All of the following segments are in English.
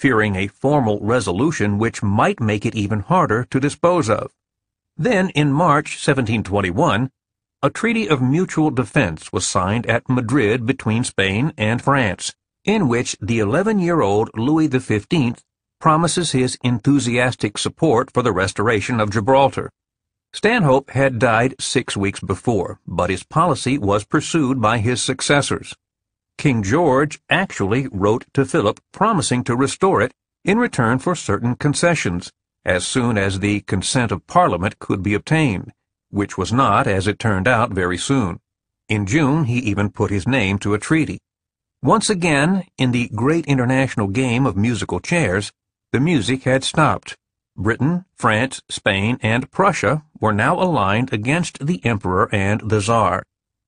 fearing a formal resolution which might make it even harder to dispose of. Then, in March 1721, a treaty of mutual defense was signed at Madrid between Spain and France, in which the 11-year-old Louis XV promises his enthusiastic support for the restoration of Gibraltar. Stanhope had died 6 weeks before, but his policy was pursued by his successors. King George actually wrote to Philip promising to restore it in return for certain concessions, as soon as the consent of Parliament could be obtained, which was not, as it turned out, very soon. In June, he even put his name to a treaty. Once again, in the great international game of musical chairs, the music had stopped. Britain, France, Spain, and Prussia were now aligned against the Emperor and the Tsar.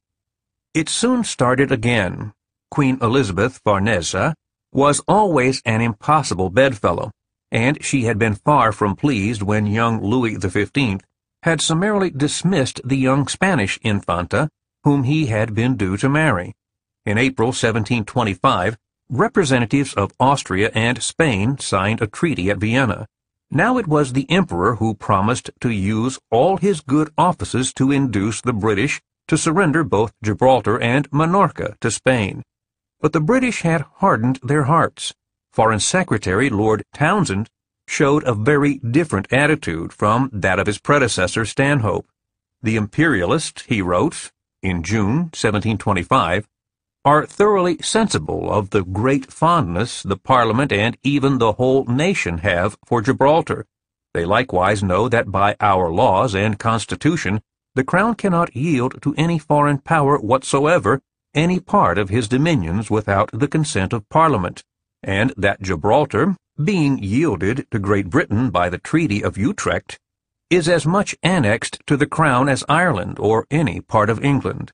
It soon started again. Queen Elizabeth Farnese was always an impossible bedfellow, and she had been far from pleased when young Louis XV had summarily dismissed the young Spanish Infanta, whom he had been due to marry. In April 1725, representatives of Austria and Spain signed a treaty at Vienna. Now it was the Emperor who promised to use all his good offices to induce the British to surrender both Gibraltar and Minorca to Spain. But the British had hardened their hearts. Foreign Secretary Lord Townshend showed a very different attitude from that of his predecessor Stanhope. The imperialists, he wrote, in June 1725, are thoroughly sensible of the great fondness the Parliament and even the whole nation have for Gibraltar. They likewise know that by our laws and Constitution the Crown cannot yield to any foreign power whatsoever any part of his dominions without the consent of Parliament, and that Gibraltar, being yielded to Great Britain by the Treaty of Utrecht, is as much annexed to the Crown as Ireland or any part of England.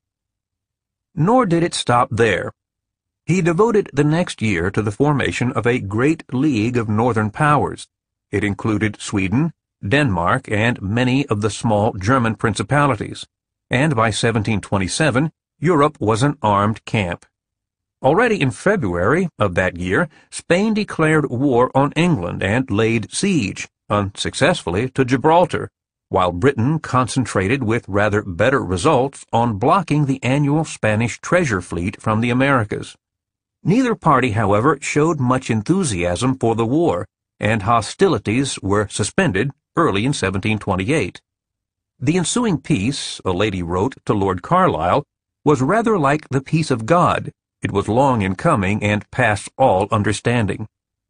Nor did it stop there. He devoted the next year to the formation of a great league of northern powers. It included Sweden, Denmark, and many of the small German principalities, and by 1727 Europe was an armed camp. Already in February of that year, Spain declared war on England and laid siege, unsuccessfully, to Gibraltar, while Britain concentrated with rather better results on blocking the annual Spanish treasure fleet from the Americas. Neither party, however, showed much enthusiasm for the war, and hostilities were suspended early in 1728. The ensuing peace, a lady wrote to Lord Carlisle, was rather like the peace of God. It was long in coming and past all understanding.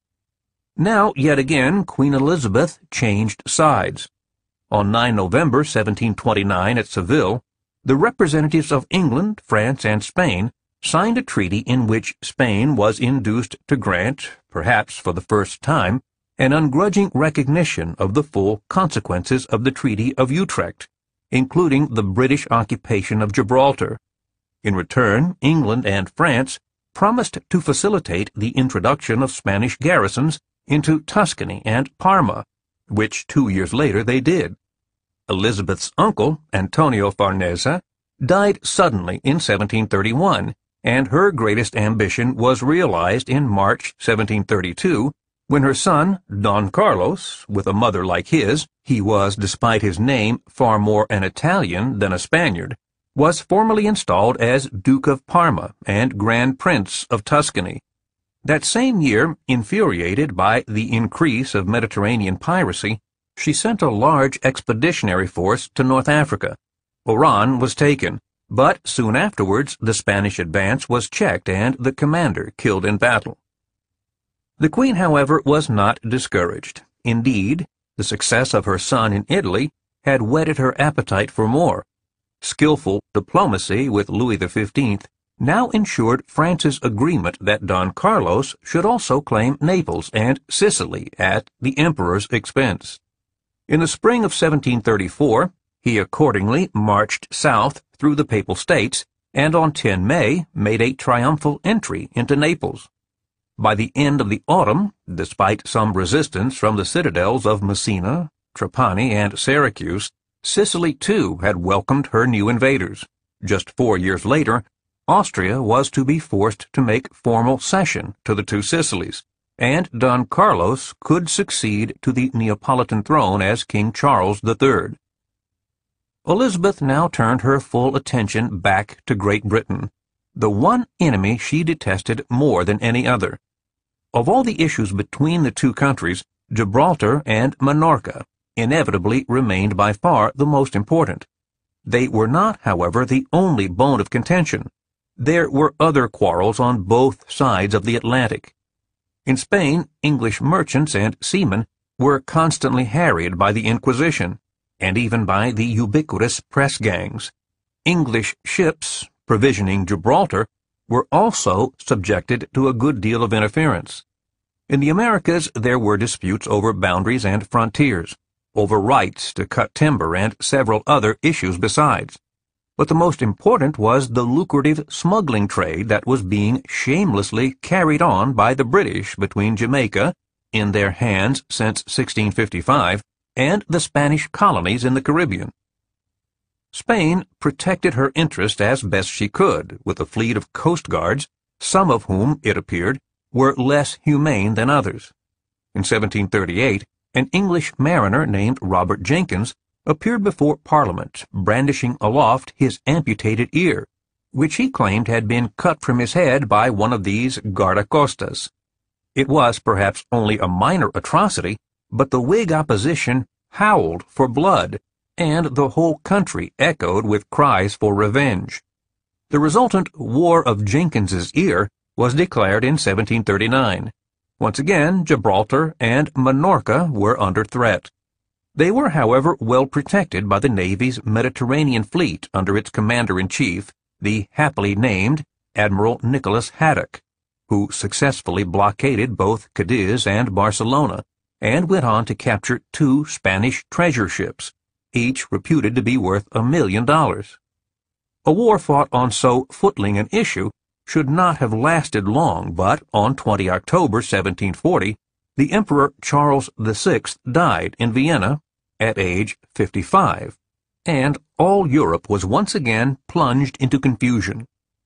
Now, yet again, Queen Elizabeth changed sides. On 9 November 1729 at Seville, the representatives of England, France, and Spain signed a treaty in which Spain was induced to grant, perhaps for the first time, an ungrudging recognition of the full consequences of the Treaty of Utrecht, including the British occupation of Gibraltar. In return, England and France promised to facilitate the introduction of Spanish garrisons into Tuscany and Parma, which 2 years later they did. Elizabeth's uncle, Antonio Farnese, died suddenly in 1731, and her greatest ambition was realized in March 1732, when her son, Don Carlos, with a mother like his, he was, despite his name, far more an Italian than a Spaniard, was formally installed as Duke of Parma and Grand Prince of Tuscany. That same year, infuriated by the increase of Mediterranean piracy, she sent a large expeditionary force to North Africa. Oran was taken, but soon afterwards the Spanish advance was checked and the commander killed in battle. The Queen, however, was not discouraged. Indeed, the success of her son in Italy had whetted her appetite for more. Skillful diplomacy with Louis XV now ensured France's agreement that Don Carlos should also claim Naples and Sicily at the Emperor's expense. In the spring of 1734, he accordingly marched south through the Papal States and on 10 May made a triumphal entry into Naples. By the end of the autumn, despite some resistance from the citadels of Messina, Trapani, and Syracuse, Sicily too had welcomed her new invaders. Just 4 years later, Austria was to be forced to make formal cession to the two Sicilies, and Don Carlos could succeed to the Neapolitan throne as King Charles III. Elizabeth now turned her full attention back to Great Britain, the one enemy she detested more than any other. Of all the issues between the two countries, Gibraltar and Minorca inevitably remained by far the most important. They were not, however, the only bone of contention. There were other quarrels on both sides of the Atlantic. In Spain, English merchants and seamen were constantly harried by the Inquisition, and even by the ubiquitous press gangs. English ships provisioning Gibraltar were also subjected to a good deal of interference. In the Americas, there were disputes over boundaries and frontiers, over rights to cut timber, and several other issues besides. But the most important was the lucrative smuggling trade that was being shamelessly carried on by the British between Jamaica, in their hands since 1655, and the Spanish colonies in the Caribbean. Spain protected her interest as best she could, with a fleet of coast guards, some of whom, it appeared, were less humane than others. In 1738, an English mariner named Robert Jenkins appeared before Parliament, brandishing aloft his amputated ear, which he claimed had been cut from his head by one of these guardacostas. It was perhaps only a minor atrocity, but the Whig opposition howled for blood, and the whole country echoed with cries for revenge. The resultant War of Jenkins's Ear was declared in 1739. Once again, Gibraltar and Minorca were under threat. They were, however, well protected by the Navy's Mediterranean fleet under its commander-in-chief, the happily named Admiral Nicholas Haddock, who successfully blockaded both Cadiz and Barcelona, and went on to capture 2 Spanish treasure ships, each reputed to be worth $1 million. A war fought on so footling an issue should not have lasted long, but on 20 October 1740, the Emperor Charles VI died in Vienna at age 55, and all Europe was once again plunged into confusion.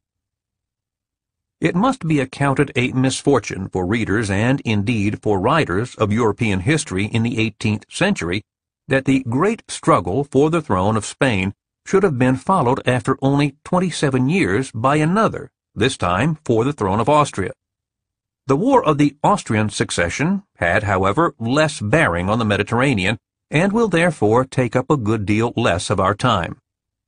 It must be accounted a misfortune for readers and indeed for writers of European history in the 18th century that the great struggle for the throne of Spain should have been followed after only 27 years by another, this time for the throne of Austria. The War of the Austrian Succession had, however, less bearing on the Mediterranean, and will therefore take up a good deal less of our time.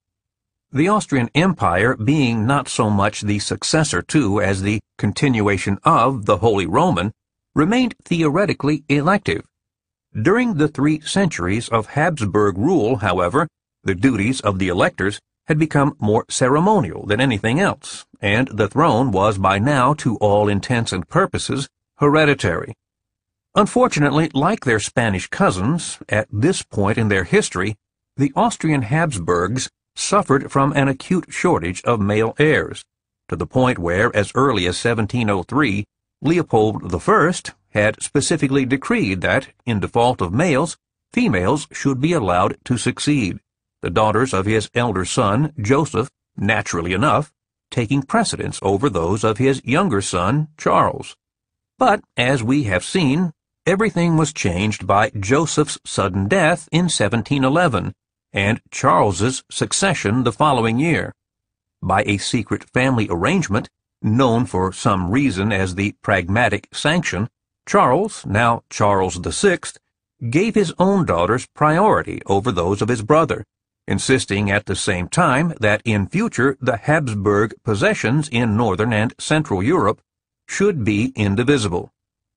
The Austrian Empire, being not so much the successor to as the continuation of the Holy Roman, remained theoretically elective. During the 3 centuries of Habsburg rule, however, the duties of the electors had become more ceremonial than anything else, and the throne was by now, to all intents and purposes, hereditary. Unfortunately, like their Spanish cousins, at this point in their history, the Austrian Habsburgs suffered from an acute shortage of male heirs, to the point where, as early as 1703, Leopold I had specifically decreed that, in default of males, females should be allowed to succeed, the daughters of his elder son, Joseph, naturally enough, taking precedence over those of his younger son, Charles. But, as we have seen, everything was changed by Joseph's sudden death in 1711, and Charles's succession the following year. By a secret family arrangement, known for some reason as the Pragmatic Sanction, Charles, now Charles VI, gave his own daughters priority over those of his brother, insisting at the same time that in future the Habsburg possessions in northern and central Europe should be indivisible.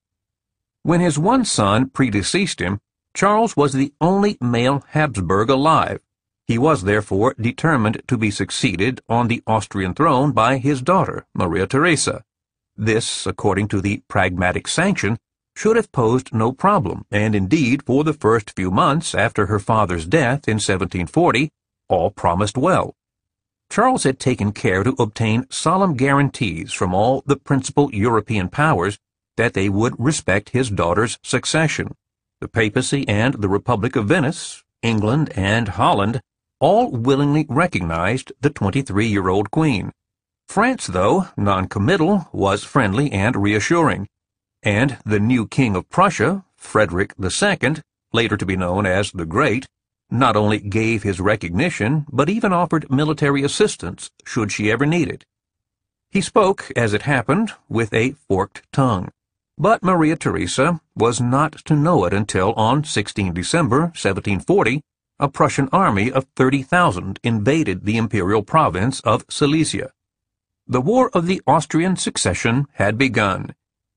When his one son predeceased him, Charles was the only male Habsburg alive. He was therefore determined to be succeeded on the Austrian throne by his daughter, Maria Theresa. This, according to the Pragmatic Sanction, should have posed no problem, and indeed, for the first few months after her father's death in 1740, all promised well. Charles had taken care to obtain solemn guarantees from all the principal European powers that they would respect his daughter's succession. The papacy and the Republic of Venice, England and Holland, all willingly recognized the 23-year-old queen. France, though non-committal, was friendly and reassuring. and the new King of Prussia, Frederick II, later to be known as the Great, not only gave his recognition, but even offered military assistance should she ever need it. He spoke, as it happened, with a forked tongue. But Maria Theresa was not to know it until on 16 December 1740, a Prussian army of 30,000 invaded the imperial province of Silesia. The War of the Austrian Succession had begun.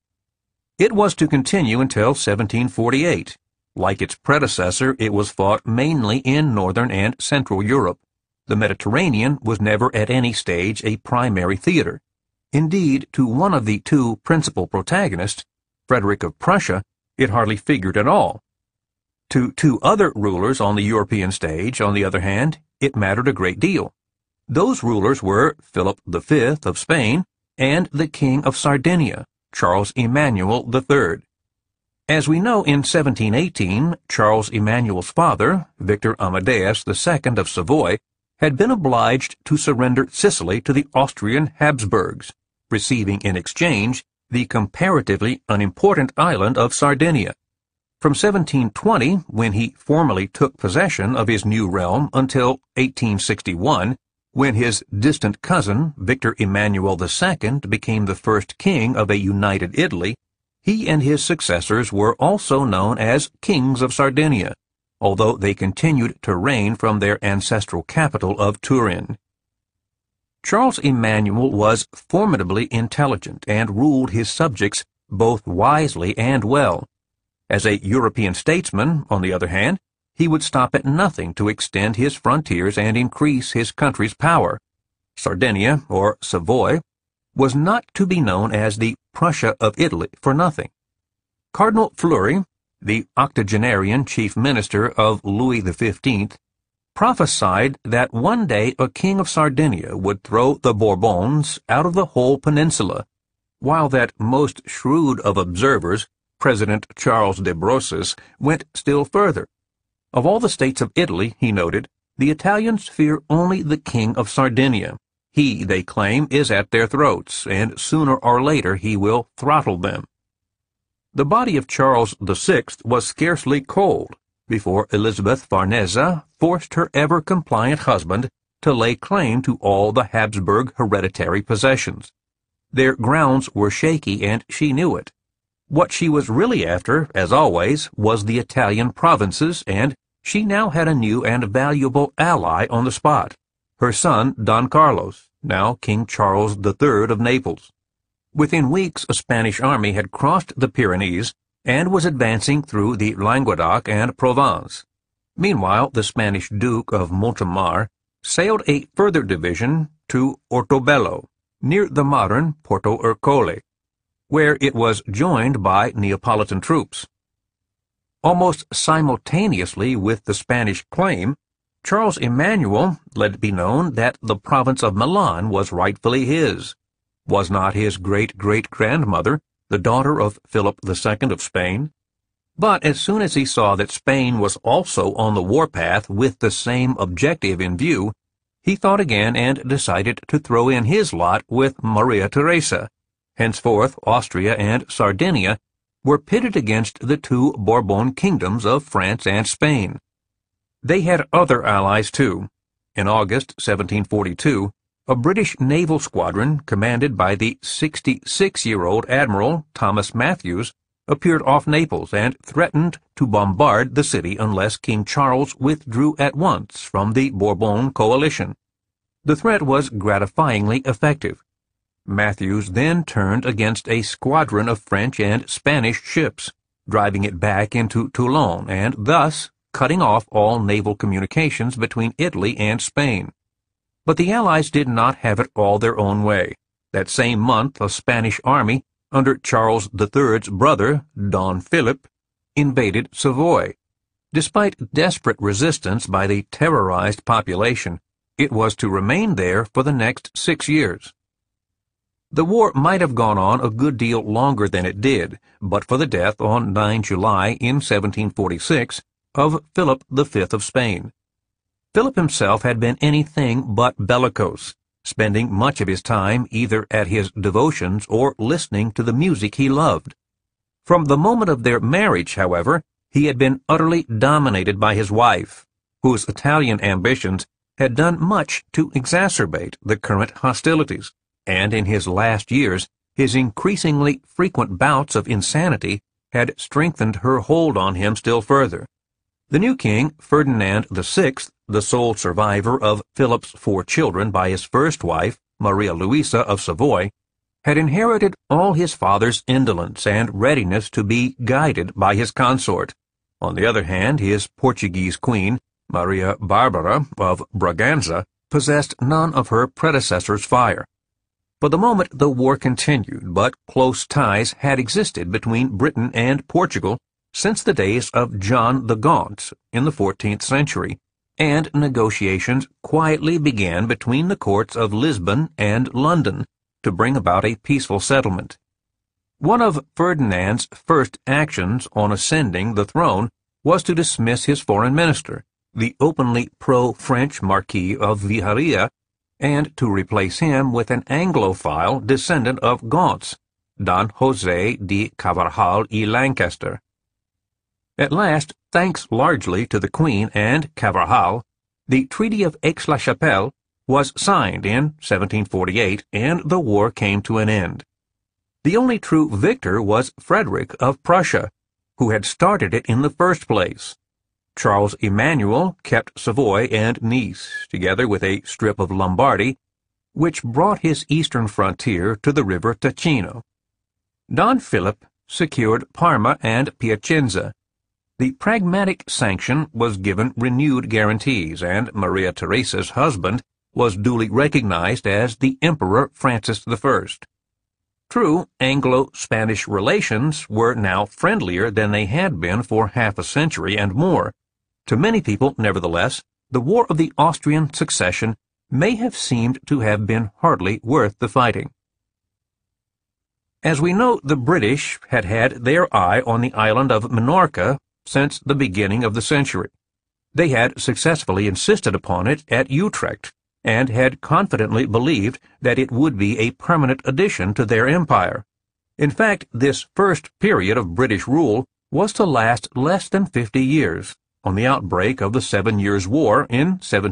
It was to continue until 1748. Like its predecessor, it was fought mainly in northern and central Europe. The Mediterranean was never at any stage a primary theater. Indeed, to one of the two principal protagonists, Frederick of Prussia, it hardly figured at all. To two other rulers on the European stage, on the other hand, it mattered a great deal. Those rulers were Philip V of Spain and the King of Sardinia, Charles Emmanuel III. As we know, in 1718, Charles Emmanuel's father, Victor Amadeus II of Savoy, had been obliged to surrender Sicily to the Austrian Habsburgs, receiving in exchange the comparatively unimportant island of Sardinia. From 1720, when he formally took possession of his new realm, until 1861, when his distant cousin, Victor Emmanuel II, became the first king of a united Italy, he and his successors were also known as Kings of Sardinia, although they continued to reign from their ancestral capital of Turin. Charles Emmanuel was formidably intelligent and ruled his subjects both wisely and well. As a European statesman, on the other hand, he would stop at nothing to extend his frontiers and increase his country's power. Sardinia, or Savoy, was not to be known as the Prussia of Italy for nothing. Cardinal Fleury, the octogenarian chief minister of Louis XV, prophesied that one day a king of Sardinia would throw the Bourbons out of the whole peninsula, while that most shrewd of observers, President Charles de Brosses, went still further. Of all the states of Italy, he noted, the Italians fear only the King of Sardinia. He, they claim, is at their throats, and sooner or later he will throttle them. The body of Charles VI was scarcely cold before Elizabeth Farnese forced her ever-compliant husband to lay claim to all the Habsburg hereditary possessions. Their grounds were shaky, and she knew it. What she was really after, as always, was the Italian provinces, and she now had a new and valuable ally on the spot, her son Don Carlos, now King Charles III of Naples. Within weeks, a Spanish army had crossed the Pyrenees and was advancing through the Languedoc and Provence. Meanwhile, the Spanish Duke of Montemar sailed a further division to Ortobello, near the modern Porto Ercole, where it was joined by Neapolitan troops. Almost simultaneously with the Spanish claim, Charles Emmanuel let it be known that the province of Milan was rightfully his. Was not his great-great-grandmother the daughter of Philip II of Spain? But as soon as he saw that Spain was also on the warpath with the same objective in view, he thought again and decided to throw in his lot with Maria Theresa. Henceforth, Austria and Sardinia were pitted against the two Bourbon kingdoms of France and Spain. They had other allies, too. In August 1742, a British naval squadron commanded by the 66-year-old Admiral Thomas Matthews appeared off Naples and threatened to bombard the city unless King Charles withdrew at once from the Bourbon coalition. The threat was gratifyingly effective. Matthews then turned against a squadron of French and Spanish ships, driving it back into Toulon and thus cutting off all naval communications between Italy and Spain. But the Allies did not have it all their own way. That same month, a Spanish army, under Charles III's brother, Don Philip, invaded Savoy. Despite desperate resistance by the terrorized population, it was to remain there for the next 6 years. The war might have gone on a good deal longer than it did, but for the death on 9 July in 1746 of Philip V of Spain. Philip himself had been anything but bellicose, spending much of his time either at his devotions or listening to the music he loved. From the moment of their marriage, however, he had been utterly dominated by his wife, whose Italian ambitions had done much to exacerbate the current hostilities, and in his last years, his increasingly frequent bouts of insanity had strengthened her hold on him still further. The new king, Ferdinand VI, the sole survivor of Philip's 4 children by his first wife, Maria Louisa of Savoy, had inherited all his father's indolence and readiness to be guided by his consort. On the other hand, his Portuguese queen, Maria Barbara of Braganza, possessed none of her predecessor's fire. For the moment the war continued, but close ties had existed between Britain and Portugal since the days of John the Gaunt in the 14th century, and negotiations quietly began between the courts of Lisbon and London to bring about a peaceful settlement. One of Ferdinand's first actions on ascending the throne was to dismiss his foreign minister, the openly pro-French Marquis of Villaria, and to replace him with an Anglophile descendant of Gaunts, Don José de Carvajal y Lancaster. At last, thanks largely to the Queen and Carvajal, the Treaty of Aix-la-Chapelle was signed in 1748, and the war came to an end. The only true victor was Frederick of Prussia, who had started it in the first place. Charles Emmanuel kept Savoy and Nice, together with a strip of Lombardy, which brought his eastern frontier to the river Ticino. Don Philip secured Parma and Piacenza. The Pragmatic Sanction was given renewed guarantees, and Maria Theresa's husband was duly recognized as the Emperor Francis I. True, Anglo-Spanish relations were now friendlier than they had been for half a century and more. To many people, nevertheless, the War of the Austrian Succession may have seemed to have been hardly worth the fighting. As we know, the British had had their eye on the island of Minorca since the beginning of the century. They had successfully insisted upon it at Utrecht, and had confidently believed that it would be a permanent addition to their empire. In fact, this first period of British rule was to last less than 50 years. On the outbreak of the 7 Years' War in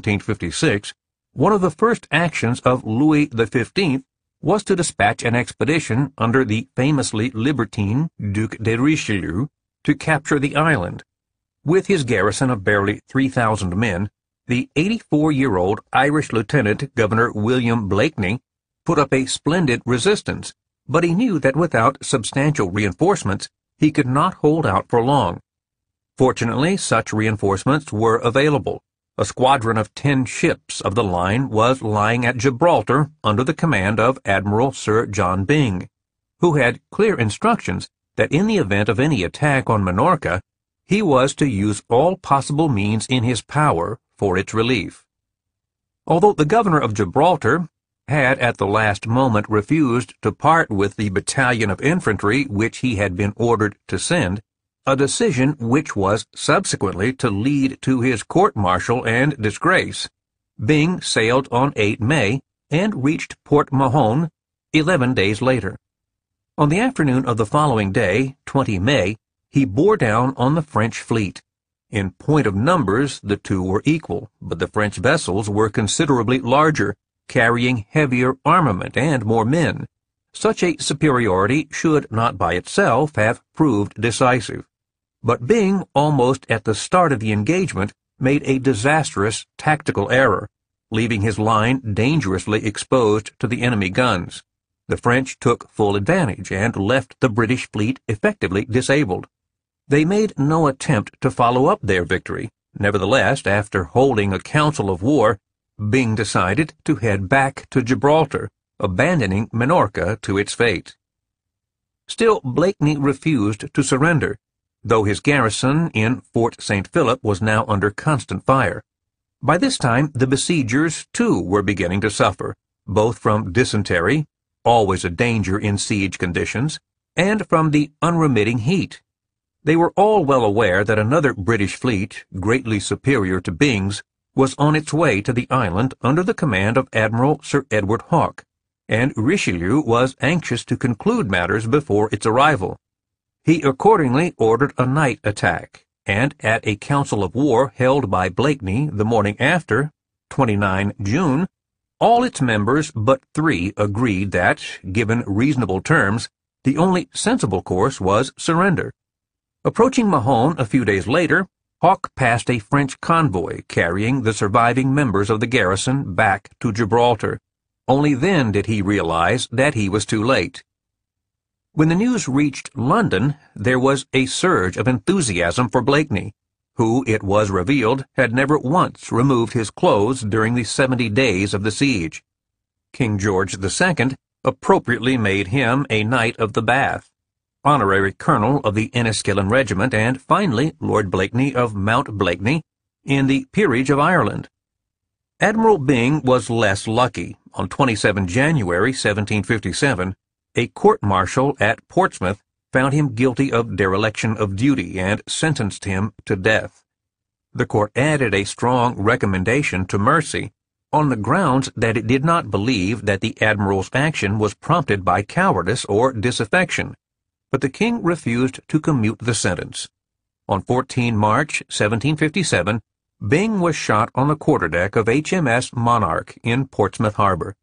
1756, one of the first actions of Louis XV was to dispatch an expedition under the famously libertine Duc de Richelieu to capture the island. With his garrison of barely 3,000 men, the 84-year-old Irish Lieutenant Governor William Blakeney put up a splendid resistance, but he knew that without substantial reinforcements he could not hold out for long. Fortunately, such reinforcements were available. A squadron of 10 ships of the line was lying at Gibraltar under the command of Admiral Sir John Byng, who had clear instructions that in the event of any attack on Minorca, he was to use all possible means in his power for its relief. Although the governor of Gibraltar had at the last moment refused to part with the battalion of infantry which he had been ordered to send, a decision which was subsequently to lead to his court-martial and disgrace, Byng sailed on 8 May and reached Port Mahon 11 days later. On the afternoon of the following day, 20 May, he bore down on the French fleet. In point of numbers, the two were equal, but the French vessels were considerably larger, carrying heavier armament and more men. Such a superiority should not by itself have proved decisive. But Byng, almost at the start of the engagement, made a disastrous tactical error, leaving his line dangerously exposed to the enemy guns. The French took full advantage and left the British fleet effectively disabled. They made no attempt to follow up their victory. Nevertheless, after holding a council of war, Byng decided to head back to Gibraltar, abandoning Minorca to its fate. Still, Blakeney refused to surrender, though his garrison in Fort St. Philip was now under constant fire. By this time, the besiegers, too, were beginning to suffer, both from dysentery, always a danger in siege conditions, and from the unremitting heat. They were all well aware that another British fleet, greatly superior to Byng's, was on its way to the island under the command of Admiral Sir Edward Hawke, and Richelieu was anxious to conclude matters before its arrival. He accordingly ordered a night attack, and at a council of war held by Blakeney the morning after, 29 June, all its members but 3 agreed that, given reasonable terms, the only sensible course was surrender. Approaching Mahon a few days later, Hawke passed a French convoy carrying the surviving members of the garrison back to Gibraltar. Only then did he realize that he was too late. When the news reached London, there was a surge of enthusiasm for Blakeney, who, it was revealed, had never once removed his clothes during the 70 days of the siege. King George II appropriately made him a Knight of the Bath, honorary colonel of the Enniskillen Regiment, and finally Lord Blakeney of Mount Blakeney in the Peerage of Ireland. Admiral Byng was less lucky. On 27 January 1757, a court-martial at Portsmouth found him guilty of dereliction of duty and sentenced him to death. The court added a strong recommendation to mercy, on the grounds that it did not believe that the admiral's action was prompted by cowardice or disaffection, but the king refused to commute the sentence. On 14 March 1757, Byng was shot on the quarterdeck of HMS Monarch in Portsmouth Harbor.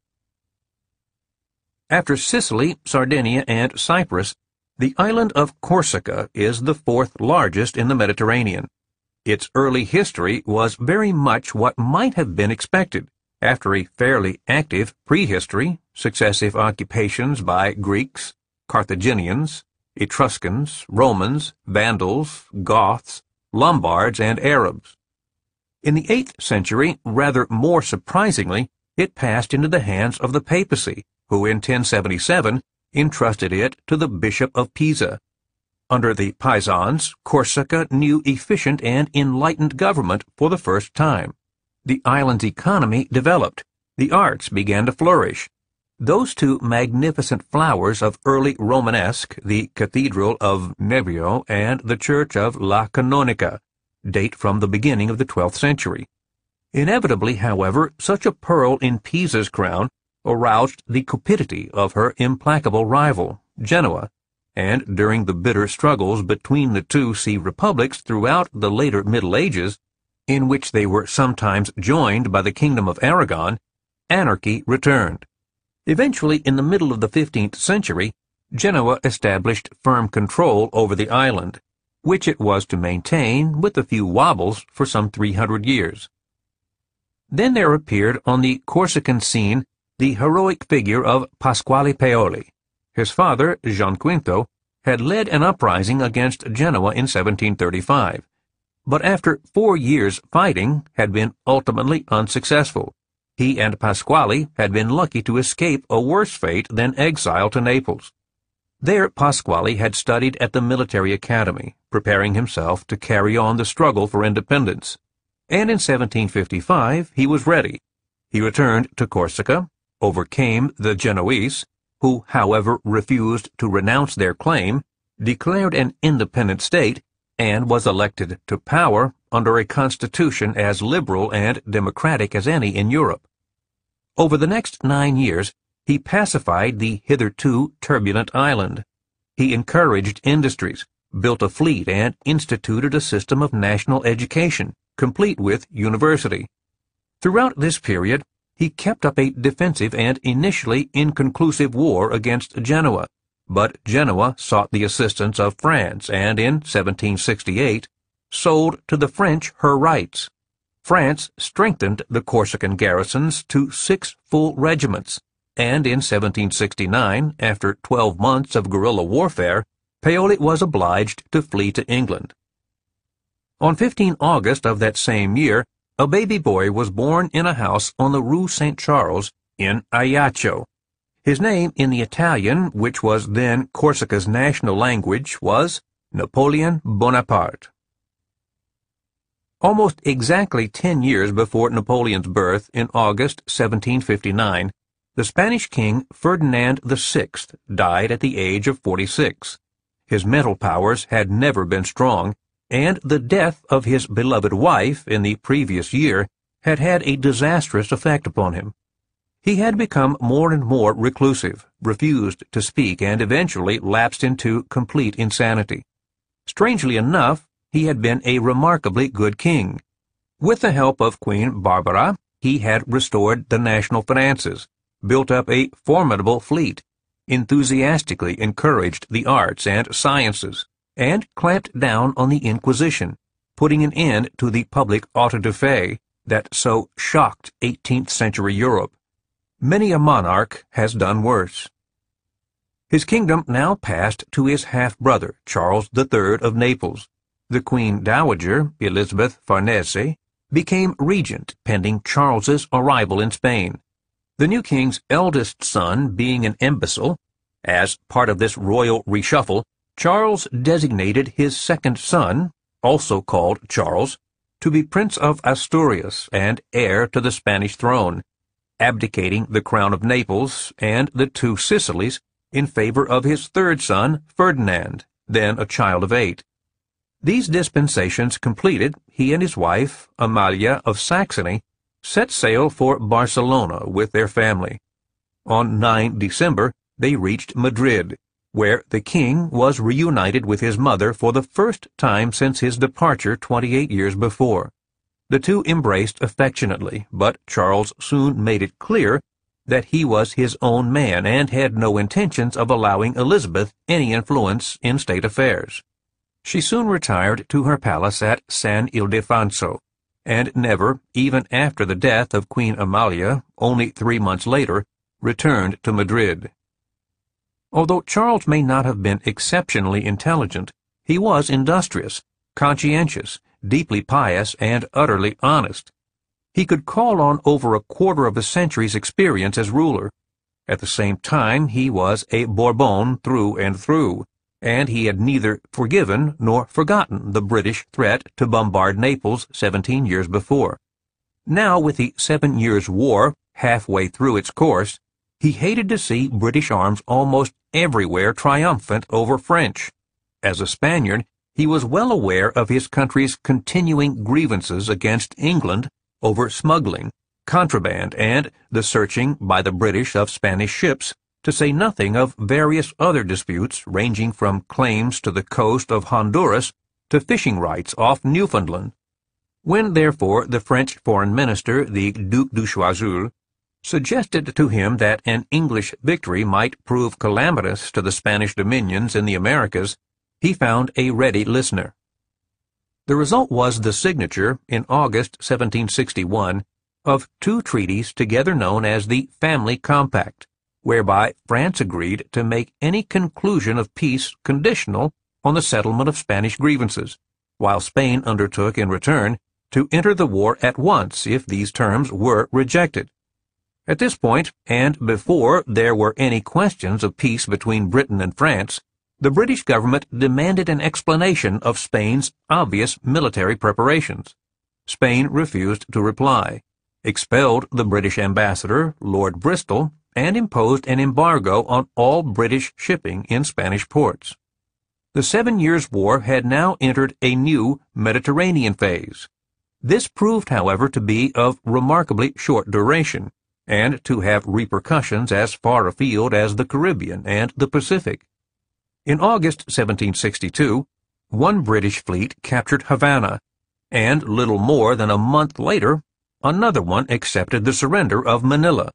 After Sicily, Sardinia, and Cyprus, the island of Corsica is the 4th largest in the Mediterranean. Its early history was very much what might have been expected after a fairly active prehistory, successive occupations by Greeks, Carthaginians, Etruscans, Romans, Vandals, Goths, Lombards, and Arabs. In the 8th century, rather more surprisingly, it passed into the hands of the papacy, who in 1077 entrusted it to the Bishop of Pisa. Under the Pisans, Corsica knew efficient and enlightened government for the first time. The island's economy developed. The arts began to flourish. Those 2 magnificent flowers of early Romanesque, the Cathedral of Nevio and the Church of La Canonica, date from the beginning of the 12th century. Inevitably, however, such a pearl in Pisa's crown aroused the cupidity of her implacable rival, Genoa, and during the bitter struggles between the 2 sea republics throughout the later Middle Ages, in which they were sometimes joined by the Kingdom of Aragon, anarchy returned. Eventually, in the middle of the 15th century, Genoa established firm control over the island, which it was to maintain, with a few wobbles, for some 300 years. Then there appeared on the Corsican scene the heroic figure of Pasquale Paoli. His father, Gianquinto, had led an uprising against Genoa in 1735, but after 4 years' fighting had been ultimately unsuccessful. He and Pasquale had been lucky to escape a worse fate than exile to Naples. There Pasquale had studied at the military academy, preparing himself to carry on the struggle for independence, and in 1755 he was ready. He returned to Corsica, overcame the Genoese, who, however, refused to renounce their claim, declared an independent state, and was elected to power under a constitution as liberal and democratic as any in Europe. Over the next 9 years, he pacified the hitherto turbulent island. He encouraged industries, built a fleet, and instituted a system of national education, complete with university. Throughout this period, he kept up a defensive and initially inconclusive war against Genoa, but Genoa sought the assistance of France and in 1768 sold to the French her rights. France strengthened the Corsican garrisons to 6 full regiments, and in 1769, after 12 months of guerrilla warfare, Paoli was obliged to flee to England. On 15 August of that same year, a baby boy was born in a house on the Rue St. Charles in Ajaccio. His name in the Italian, which was then Corsica's national language, was Napoleon Bonaparte. Almost exactly 10 years before Napoleon's birth, in August 1759, the Spanish king Ferdinand VI died at the age of 46. His mental powers had never been strong, and the death of his beloved wife in the previous year had had a disastrous effect upon him. He had become more and more reclusive, refused to speak, and eventually lapsed into complete insanity. Strangely enough, he had been a remarkably good king. With the help of Queen Barbara, he had restored the national finances, built up a formidable fleet, enthusiastically encouraged the arts and sciences, and clamped down on the Inquisition, putting an end to the public auto-da-fe that so shocked 18th century Europe. Many a monarch has done worse. His kingdom now passed to his half-brother, Charles III of Naples. The Queen Dowager, Elizabeth Farnese, became regent pending Charles's arrival in Spain. The new king's eldest son being an imbecile, as part of this royal reshuffle, Charles designated his second son, also called Charles, to be Prince of Asturias and heir to the Spanish throne, abdicating the crown of Naples and the two Sicilies in favor of his third son, Ferdinand, then a child of 8. These dispensations completed, he and his wife, Amalia of Saxony, set sail for Barcelona with their family. On 9 December, they reached Madrid, where the king was reunited with his mother for the first time since his departure 28 years before. The two embraced affectionately, but Charles soon made it clear that he was his own man and had no intentions of allowing Elizabeth any influence in state affairs. She soon retired to her palace at San Ildefonso, and never, even after the death of Queen Amalia, only 3 months later, returned to Madrid. Although Charles may not have been exceptionally intelligent, he was industrious, conscientious, deeply pious, and utterly honest. He could call on over a quarter of a century's experience as ruler. At the same time, he was a Bourbon through and through, and he had neither forgiven nor forgotten the British threat to bombard Naples 17 years before. Now, with the 7 Years' War halfway through its course, he hated to see British arms almost everywhere triumphant over French. As a Spaniard, he was well aware of his country's continuing grievances against England over smuggling, contraband, and the searching by the British of Spanish ships, to say nothing of various other disputes ranging from claims to the coast of Honduras to fishing rights off Newfoundland. When, therefore, the French foreign minister, the Duc de Choiseul, suggested to him that an English victory might prove calamitous to the Spanish dominions in the Americas, he found a ready listener. The result was the signature, in August 1761, of 2 treaties together known as the Family Compact, whereby France agreed to make any conclusion of peace conditional on the settlement of Spanish grievances, while Spain undertook in return to enter the war at once if these terms were rejected. At this point, and before there were any questions of peace between Britain and France, the British government demanded an explanation of Spain's obvious military preparations. Spain refused to reply, expelled the British ambassador, Lord Bristol, and imposed an embargo on all British shipping in Spanish ports. The 7 Years' War had now entered a new Mediterranean phase. This proved, however, to be of remarkably short duration, and to have repercussions as far afield as the Caribbean and the Pacific. In August 1762, one British fleet captured Havana, and little more than a month later, another one accepted the surrender of Manila.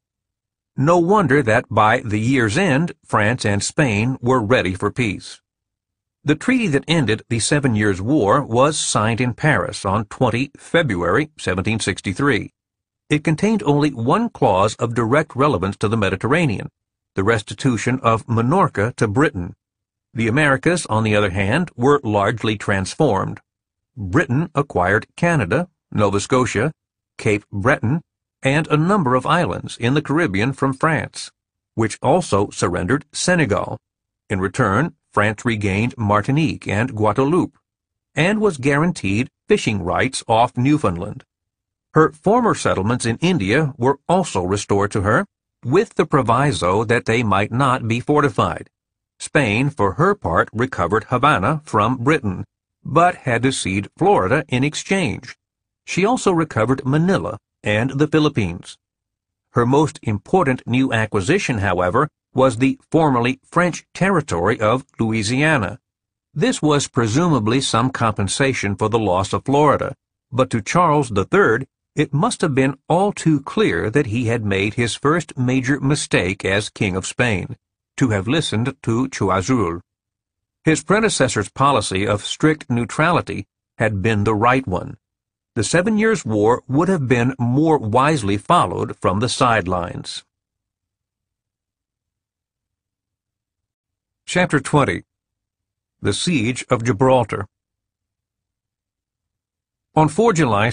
No wonder that by the year's end, France and Spain were ready for peace. The treaty that ended the 7 Years' War was signed in Paris on 20 February 1763. It contained only one clause of direct relevance to the Mediterranean, the restitution of Minorca to Britain. The Americas, on the other hand, were largely transformed. Britain acquired Canada, Nova Scotia, Cape Breton, and a number of islands in the Caribbean from France, which also surrendered Senegal. In return, France regained Martinique and Guadeloupe, and was guaranteed fishing rights off Newfoundland. Her former settlements in India were also restored to her, with the proviso that they might not be fortified. Spain, for her part, recovered Havana from Britain, but had to cede Florida in exchange. She also recovered Manila and the Philippines. Her most important new acquisition, however, was the formerly French territory of Louisiana. This was presumably some compensation for the loss of Florida, but to Charles III, it must have been all too clear that he had made his first major mistake as King of Spain, to have listened to Choiseul. His predecessor's policy of strict neutrality had been the right one. The 7 Years' War would have been more wisely followed from the sidelines. Chapter 20. The Siege of Gibraltar. On 4 July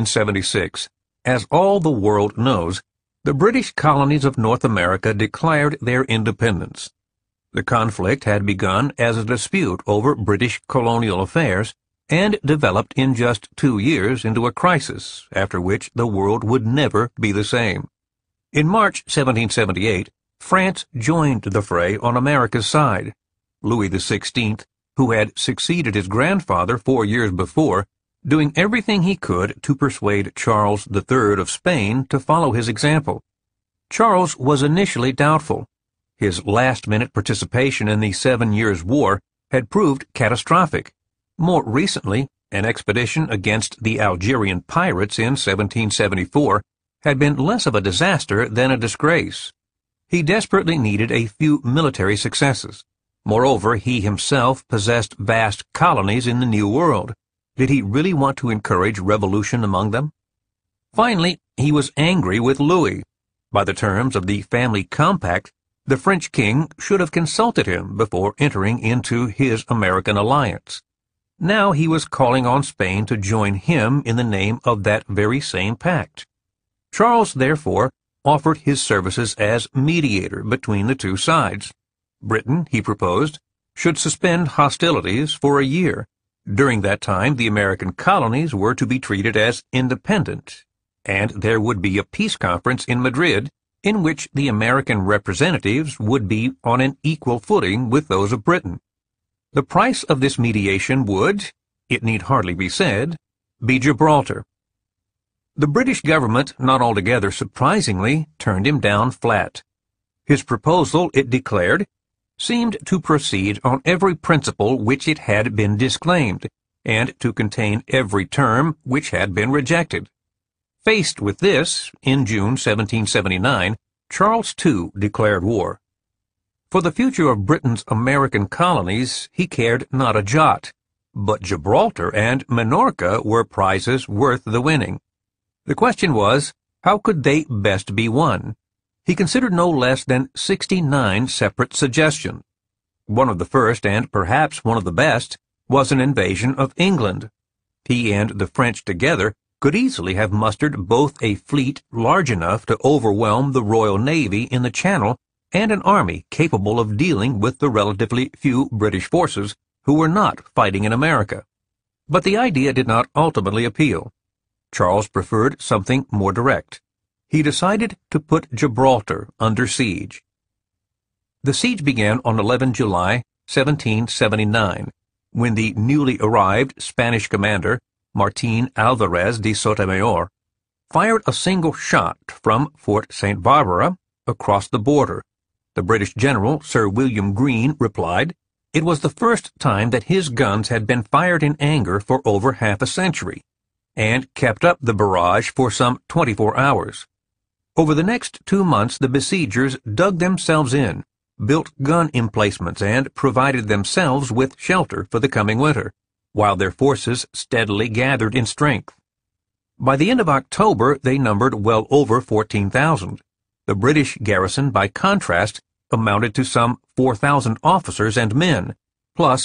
1776, as all the world knows, the British colonies of North America declared their independence. The conflict had begun as a dispute over British colonial affairs and developed in just 2 years into a crisis, after which the world would never be the same. In March 1778, France joined the fray on America's side. Louis XVI, who had succeeded his grandfather 4 years before, doing everything he could to persuade Charles III of Spain to follow his example. Charles was initially doubtful. His last-minute participation in the 7 Years' War had proved catastrophic. More recently, an expedition against the Algerian pirates in 1774 had been less of a disaster than a disgrace. He desperately needed a few military successes. Moreover, he himself possessed vast colonies in the New World. Did he really want to encourage revolution among them? Finally, he was angry with Louis. By the terms of the family compact, the French king should have consulted him before entering into his American alliance. Now he was calling on Spain to join him in the name of that very same pact. Charles, therefore, offered his services as mediator between the two sides. Britain, he proposed, should suspend hostilities for a year. During that time, the American colonies were to be treated as independent, and there would be a peace conference in Madrid in which the American representatives would be on an equal footing with those of Britain. The price of this mediation would, it need hardly be said, be Gibraltar. The British government, not altogether surprisingly, turned him down flat. His proposal, it declared, seemed to proceed on every principle which it had been disclaimed, and to contain every term which had been rejected. Faced with this, in June 1779, Charles too declared war. For the future of Britain's American colonies he cared not a jot, but Gibraltar and Minorca were prizes worth the winning. The question was, how could they best be won? He considered no less than 69 separate suggestions. One of the first, and perhaps one of the best, was an invasion of England. He and the French together could easily have mustered both a fleet large enough to overwhelm the Royal Navy in the Channel and an army capable of dealing with the relatively few British forces who were not fighting in America. But the idea did not ultimately appeal. Charles preferred something more direct. He decided to put Gibraltar under siege. The siege began on 11 July 1779, when the newly arrived Spanish commander, Martín Álvarez de Sotomayor, fired a single shot from Fort St. Barbara across the border. The British general, Sir William Greene, replied, it was the first time that his guns had been fired in anger for over half a century, and kept up the barrage for some 24 hours. Over the next 2 months the besiegers dug themselves in, built gun emplacements, and provided themselves with shelter for the coming winter, while their forces steadily gathered in strength. By the end of October they numbered well over 14,000. The British garrison, by contrast, amounted to some 4,000 officers and men, plus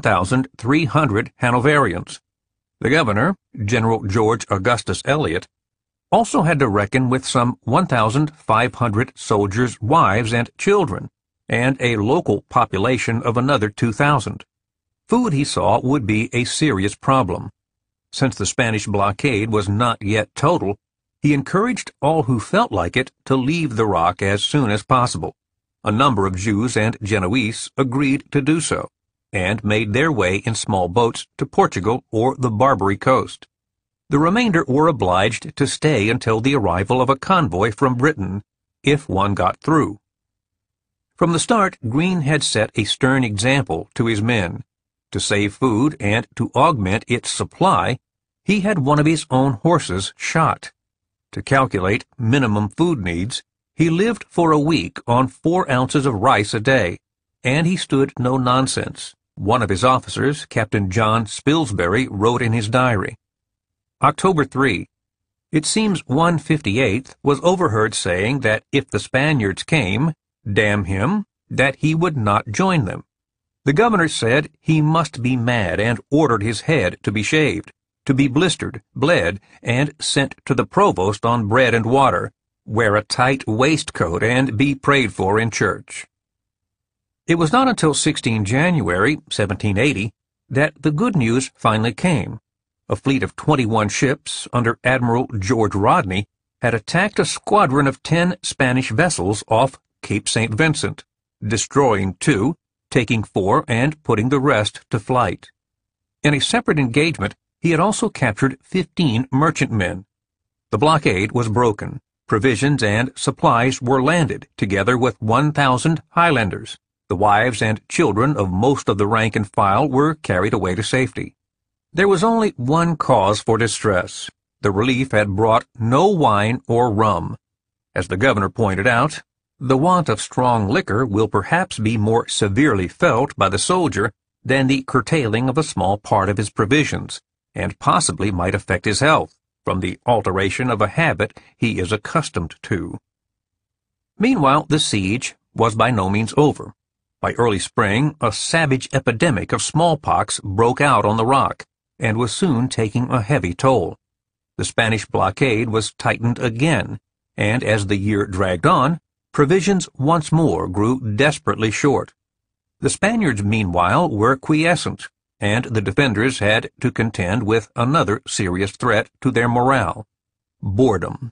1,300 Hanoverians. The governor, General George Augustus Elliot, also had to reckon with some 1,500 soldiers' wives and children, and a local population of another 2,000. Food, he saw, would be a serious problem. Since the Spanish blockade was not yet total, he encouraged all who felt like it to leave the Rock as soon as possible. A number of Jews and Genoese agreed to do so, and made their way in small boats to Portugal or the Barbary coast. The remainder were obliged to stay until the arrival of a convoy from Britain, if one got through. From the start, Greene had set a stern example to his men. To save food and to augment its supply, he had one of his own horses shot. To calculate minimum food needs, he lived for a week on 4 ounces of rice a day, and he stood no nonsense. One of his officers, Captain John Spilsbury, wrote in his diary, October 3. It seems 158th was overheard saying that if the Spaniards came, damn him, that he would not join them. The governor said he must be mad and ordered his head to be shaved, to be blistered, bled, and sent to the provost on bread and water, wear a tight waistcoat, and be prayed for in church. It was not until 16 January, 1780, that the good news finally came. A fleet of 21 ships under Admiral George Rodney had attacked a squadron of 10 Spanish vessels off Cape St. Vincent, destroying 2, taking 4, and putting the rest to flight. In a separate engagement, he had also captured 15 merchantmen. The blockade was broken. Provisions and supplies were landed, together with 1,000 Highlanders. The wives and children of most of the rank and file were carried away to safety. There was only one cause for distress. The relief had brought no wine or rum. As the governor pointed out, the want of strong liquor will perhaps be more severely felt by the soldier than the curtailing of a small part of his provisions, and possibly might affect his health, from the alteration of a habit he is accustomed to. Meanwhile, the siege was by no means over. By early spring, a savage epidemic of smallpox broke out on the Rock, and was soon taking a heavy toll. The Spanish blockade was tightened again, and as the year dragged on, provisions once more grew desperately short. The Spaniards, meanwhile, were quiescent, and the defenders had to contend with another serious threat to their morale: boredom.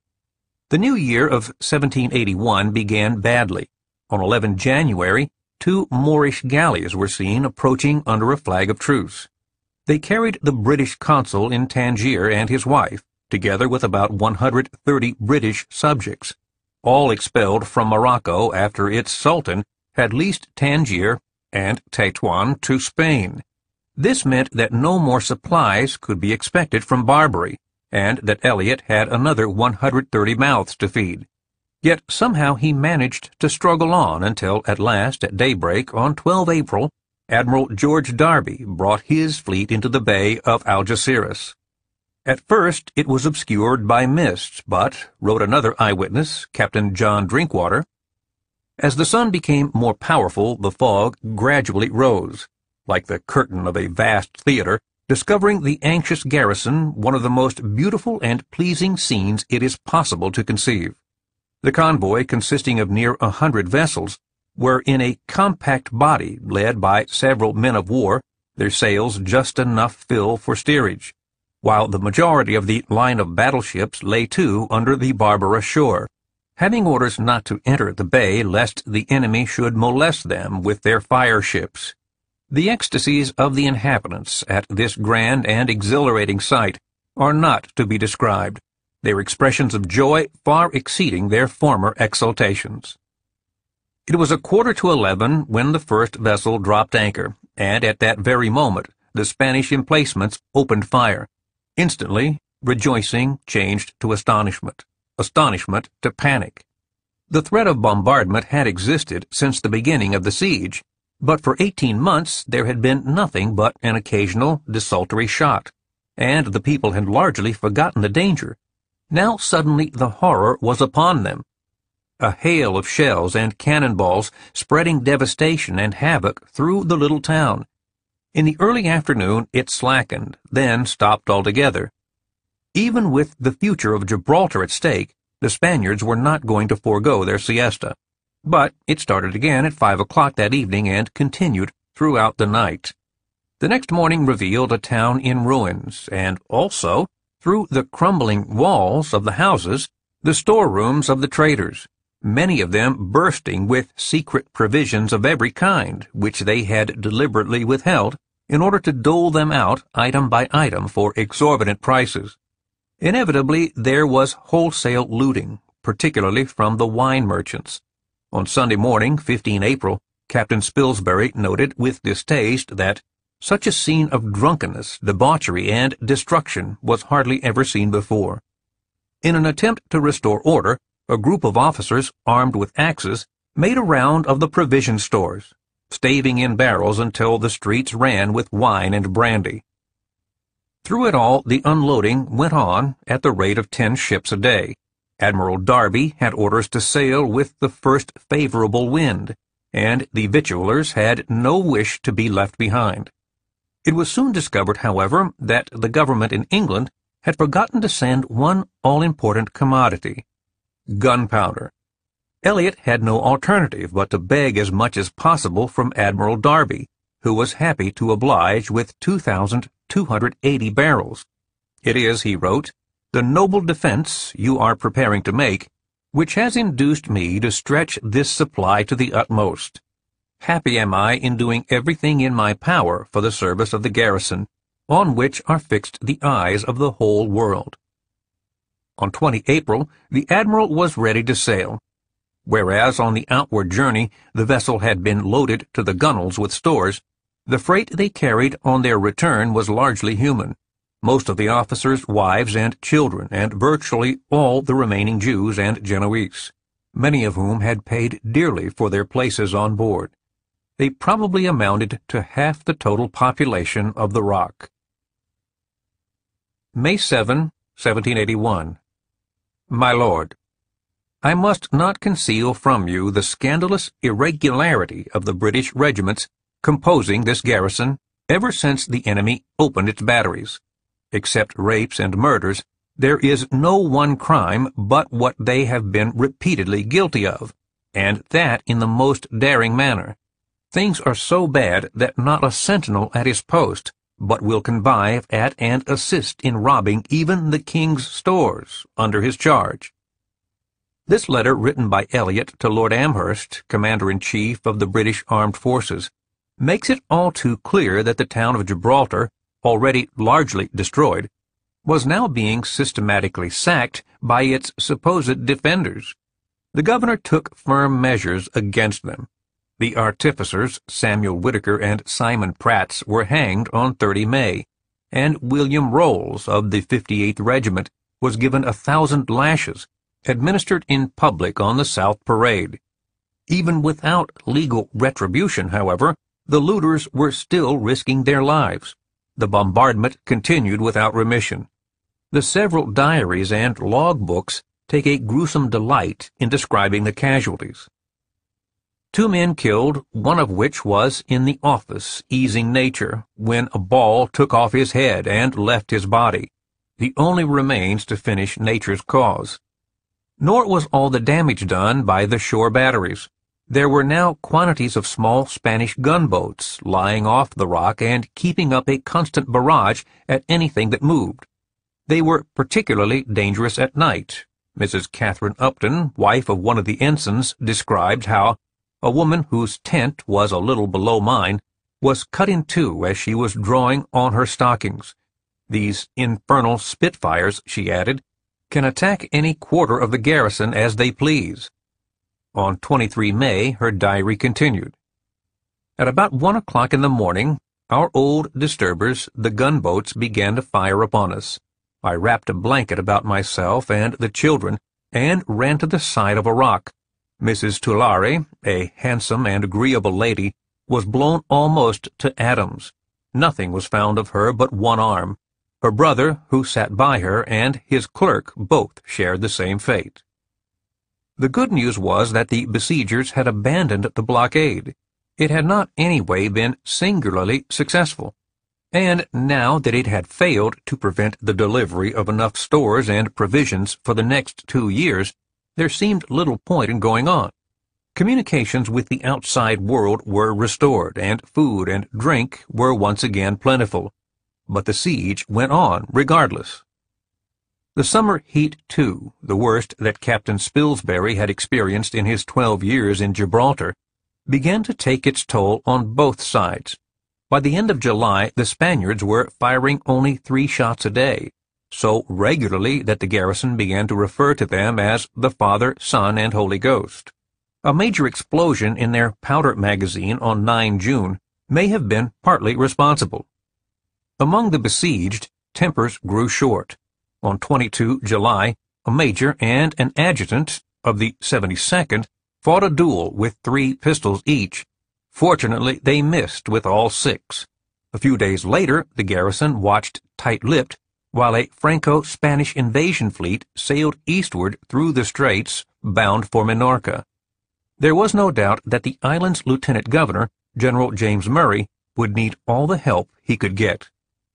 The new year of 1781 began badly. On 11 January, 2 Moorish galleys were seen approaching under a flag of truce. They carried the British consul in Tangier and his wife, together with about 130 British subjects, all expelled from Morocco after its sultan had leased Tangier and Tetuan to Spain. This meant that no more supplies could be expected from Barbary, and that Elliot had another 130 mouths to feed. Yet somehow he managed to struggle on until at last, at daybreak on 12 April, Admiral George Darby brought his fleet into the bay of Algeciras. At first it was obscured by mist, but, wrote another eyewitness, Captain John Drinkwater, as the sun became more powerful, the fog gradually rose, like the curtain of a vast theater, discovering the anxious garrison one of the most beautiful and pleasing scenes it is possible to conceive. The convoy, consisting of near 100 vessels, were in a compact body led by several men of war, their sails just enough fill for steerage, while the majority of the line of battleships lay to under the Barbara shore, having orders not to enter the bay lest the enemy should molest them with their fire-ships. The ecstasies of the inhabitants at this grand and exhilarating sight are not to be described, their expressions of joy far exceeding their former exultations. It was 11:15 when the first vessel dropped anchor, and at that very moment the Spanish emplacements opened fire. Instantly, rejoicing changed to astonishment, astonishment to panic. The threat of bombardment had existed since the beginning of the siege, but for 18 months there had been nothing but an occasional desultory shot, and the people had largely forgotten the danger. Now suddenly the horror was upon them. A hail of shells and cannonballs spreading devastation and havoc through the little town. In the early afternoon it slackened, then stopped altogether. Even with the future of Gibraltar at stake, the Spaniards were not going to forego their siesta. But it started again at 5 o'clock that evening and continued throughout the night. The next morning revealed a town in ruins, and also, through the crumbling walls of the houses, the storerooms of the traders, many of them bursting with secret provisions of every kind, which they had deliberately withheld, in order to dole them out item by item for exorbitant prices. Inevitably, there was wholesale looting, particularly from the wine merchants. On Sunday morning, 15 April, Captain Spilsbury noted with distaste that such a scene of drunkenness, debauchery, and destruction was hardly ever seen before. In an attempt to restore order, a group of officers, armed with axes, made a round of the provision stores, staving in barrels until the streets ran with wine and brandy. Through it all, the unloading went on at the rate of 10 ships a day. Admiral Darby had orders to sail with the first favorable wind, and the victuallers had no wish to be left behind. It was soon discovered, however, that the government in England had forgotten to send one all-important commodity: gunpowder. Elliot had no alternative but to beg as much as possible from Admiral Darby, who was happy to oblige with 2,280 barrels. "It is," he wrote, "the noble defense you are preparing to make, which has induced me to stretch this supply to the utmost. Happy am I in doing everything in my power for the service of the garrison, on which are fixed the eyes of the whole world." On 20 April, the admiral was ready to sail. Whereas on the outward journey the vessel had been loaded to the gunwales with stores, the freight they carried on their return was largely human. Most of the officers, wives, and children, and virtually all the remaining Jews and Genoese, many of whom had paid dearly for their places on board. They probably amounted to half the total population of the Rock. May 7, 1781. My Lord, I must not conceal from you the scandalous irregularity of the British regiments composing this garrison ever since the enemy opened its batteries. Except rapes and murders, there is no one crime but what they have been repeatedly guilty of, and that in the most daring manner. Things are so bad that not a sentinel at his post but will connive at and assist in robbing even the king's stores under his charge. This letter, written by Elliot to Lord Amherst, Commander-in-Chief of the British Armed Forces, makes it all too clear that the town of Gibraltar, already largely destroyed, was now being systematically sacked by its supposed defenders. The governor took firm measures against them. The artificers, Samuel Whitaker and Simon Pratts, were hanged on 30 May, and William Rolls of the 58th Regiment was given 1,000 lashes, administered in public on the South Parade. Even without legal retribution, however, the looters were still risking their lives. The bombardment continued without remission. The several diaries and logbooks take a gruesome delight in describing the casualties. 2 men killed, one of which was in the office, easing Nature, when a ball took off his head and left his body. The only remains to finish Nature's cause. Nor was all the damage done by the shore batteries. There were now quantities of small Spanish gunboats lying off the Rock and keeping up a constant barrage at anything that moved. They were particularly dangerous at night. Mrs. Catherine Upton, wife of one of the ensigns, described how a woman whose tent was a little below mine was cut in two as she was drawing on her stockings. These infernal Spitfires, she added, can attack any quarter of the garrison as they please. On 23 May, her diary continued. At about 1 o'clock in the morning, our old disturbers, the gunboats, began to fire upon us. I wrapped a blanket about myself and the children and ran to the side of a rock. Mrs. Tulare, a handsome and agreeable lady, was blown almost to atoms. Nothing was found of her but one arm. Her brother, who sat by her, and his clerk both shared the same fate. The good news was that the besiegers had abandoned the blockade. It had not anyway been singularly successful, and now that it had failed to prevent the delivery of enough stores and provisions for the next 2 years, there seemed little point in going on. Communications with the outside world were restored, and food and drink were once again plentiful. But the siege went on regardless. The summer heat, too, the worst that Captain Spilsbury had experienced in his 12 years in Gibraltar, began to take its toll on both sides. By the end of July, the Spaniards were firing only 3 shots a day, so regularly that the garrison began to refer to them as the Father, Son, and Holy Ghost. A major explosion in their powder magazine on 9 June may have been partly responsible. Among the besieged, tempers grew short. On 22 July, a major and an adjutant of the 72nd fought a duel with 3 pistols each. Fortunately, they missed with all 6. A few days later, the garrison watched tight-lipped while a Franco-Spanish invasion fleet sailed eastward through the straits, bound for Minorca. There was no doubt that the island's lieutenant governor, General James Murray, would need all the help he could get.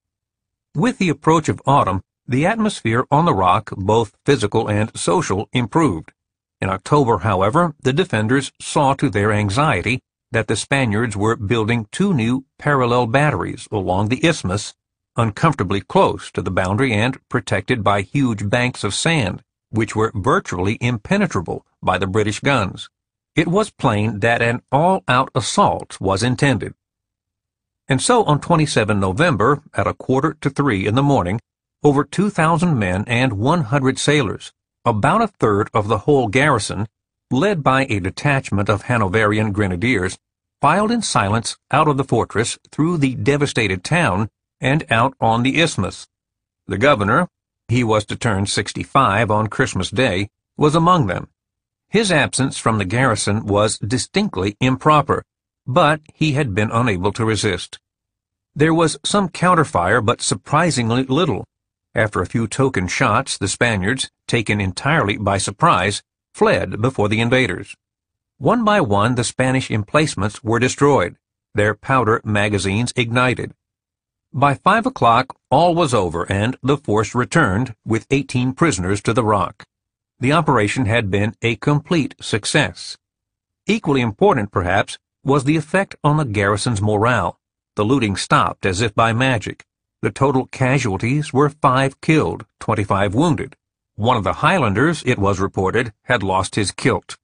With the approach of autumn, the atmosphere on the Rock, both physical and social, improved. In October, however, the defenders saw to their anxiety that the Spaniards were building 2 new parallel batteries along the isthmus, uncomfortably close to the boundary and protected by huge banks of sand, which were virtually impenetrable by the British guns. It was plain that an all-out assault was intended. And so on 27 November, at 2:45 in the morning, over 2,000 men and 100 sailors, about a third of the whole garrison, led by a detachment of Hanoverian grenadiers, filed in silence out of the fortress through the devastated town and out on the isthmus. The governor, he was to turn 65 on Christmas Day, was among them. His absence from the garrison was distinctly improper, but he had been unable to resist. There was some counterfire, but surprisingly little. After a few token shots, the Spaniards, taken entirely by surprise, fled before the invaders. One by one, the Spanish emplacements were destroyed, their powder magazines ignited. By 5 o'clock, all was over, and the force returned, with 18 prisoners to the Rock. The operation had been a complete success. Equally important, perhaps, was the effect on the garrison's morale. The looting stopped as if by magic. The total casualties were 5 killed, 25 wounded. One of the Highlanders, it was reported, had lost his kilt.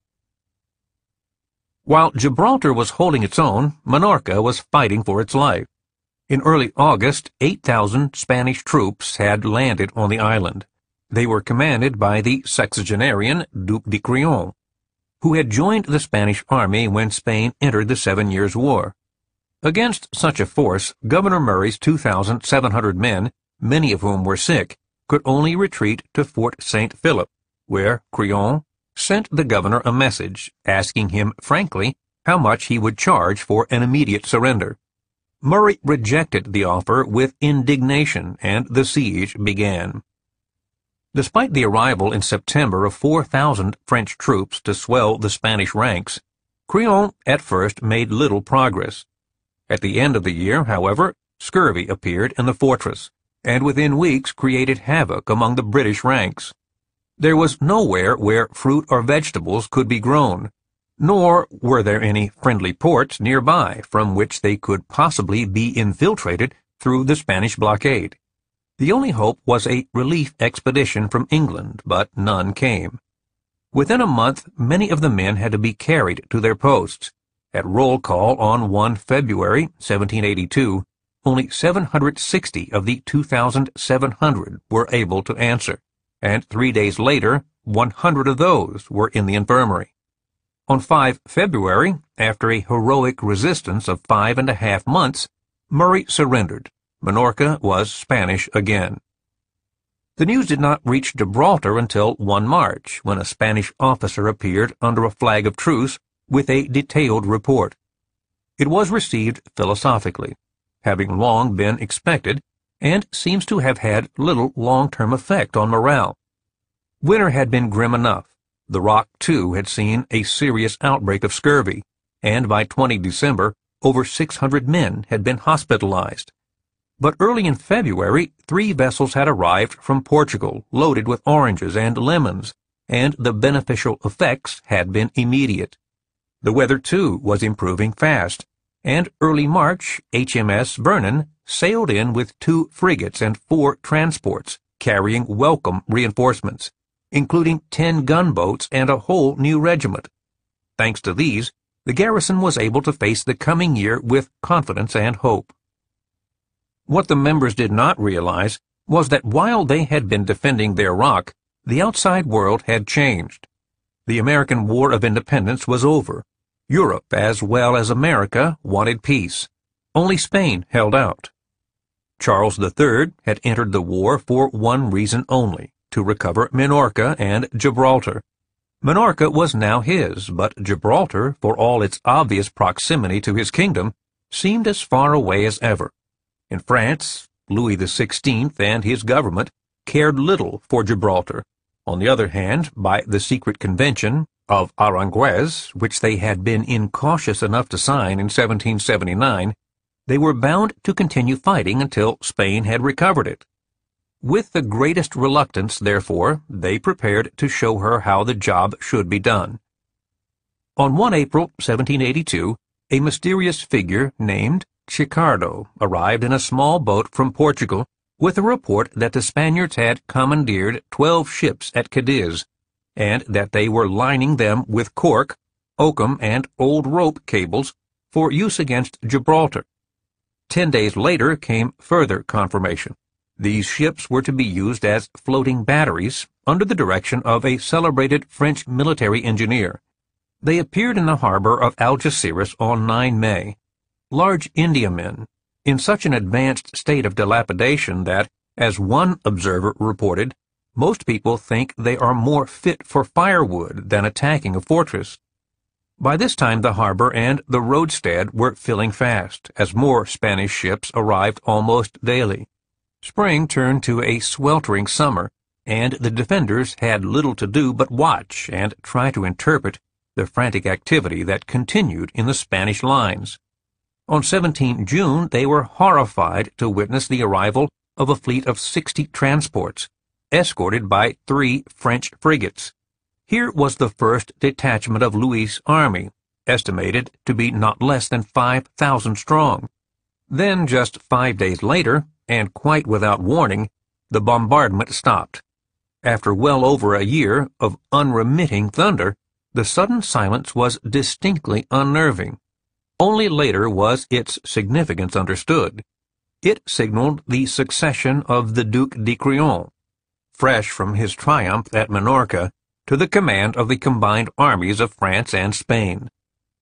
While Gibraltar was holding its own, Minorca was fighting for its life. In early August, 8,000 Spanish troops had landed on the island. They were commanded by the sexagenarian Duc de Crillon, who had joined the Spanish army when Spain entered the 7 Years' War. Against such a force, Governor Murray's 2,700 men, many of whom were sick, could only retreat to Fort St. Philip, where Crillon sent the governor a message asking him frankly how much he would charge for an immediate surrender. Murray rejected the offer with indignation, and the siege began. Despite the arrival in September of 4,000 French troops to swell the Spanish ranks, Crillon at first made little progress. At the end of the year, however, scurvy appeared in the fortress, and within weeks created havoc among the British ranks. There was nowhere where fruit or vegetables could be grown, nor were there any friendly ports nearby from which they could possibly be infiltrated through the Spanish blockade. The only hope was a relief expedition from England, but none came. Within a month, many of the men had to be carried to their posts. At roll call on 1 February, 1782, only 760 of the 2,700 were able to answer, and 3 days later, 100 of those were in the infirmary. On 5 February, after a heroic resistance of 5.5 months, Murray surrendered. Minorca was Spanish again. The news did not reach Gibraltar until 1 March, when a Spanish officer appeared under a flag of truce with a detailed report. It was received philosophically, having long been expected, and seems to have had little long-term effect on morale. Winter had been grim enough. The Rock, too, had seen a serious outbreak of scurvy, and by 20 December, over 600 men had been hospitalized. But early in February, 3 vessels had arrived from Portugal, loaded with oranges and lemons, and the beneficial effects had been immediate. The weather, too, was improving fast, and early March, HMS Vernon sailed in with 2 frigates and 4 transports, carrying welcome reinforcements, including 10 gunboats and a whole new regiment. Thanks to these, the garrison was able to face the coming year with confidence and hope. What the members did not realize was that while they had been defending their rock, the outside world had changed. The American War of Independence was over. Europe, as well as America, wanted peace. Only Spain held out. Charles III had entered the war for one reason only, to recover Minorca and Gibraltar. Minorca was now his, but Gibraltar, for all its obvious proximity to his kingdom, seemed as far away as ever. In France, Louis XVI and his government cared little for Gibraltar. On the other hand, by the secret convention of Aranjuez, which they had been incautious enough to sign in 1779, they were bound to continue fighting until Spain had recovered it. With the greatest reluctance, therefore, they prepared to show her how the job should be done. On 1 April 1782, a mysterious figure named Chicardo arrived in a small boat from Portugal with a report that the Spaniards had commandeered 12 ships at Cadiz, and that they were lining them with cork, oakum, and old rope cables for use against Gibraltar. 10 days later came further confirmation. These ships were to be used as floating batteries under the direction of a celebrated French military engineer. They appeared in the harbor of Algeciras on 9 May. Large Indiamen, in such an advanced state of dilapidation that, as one observer reported, most people think they are more fit for firewood than attacking a fortress. By this time the harbor and the roadstead were filling fast, as more Spanish ships arrived almost daily. Spring turned to a sweltering summer, and the defenders had little to do but watch and try to interpret the frantic activity that continued in the Spanish lines. On 17 June, they were horrified to witness the arrival of a fleet of 60 transports, escorted by 3 French frigates. Here was the first detachment of Louis' army, estimated to be not less than 5,000 strong. Then, just 5 days later, and quite without warning, the bombardment stopped. After well over a year of unremitting thunder, the sudden silence was distinctly unnerving. Only later was its significance understood. It signaled the succession of the Duc de Crillon, fresh from his triumph at Minorca, to the command of the combined armies of France and Spain.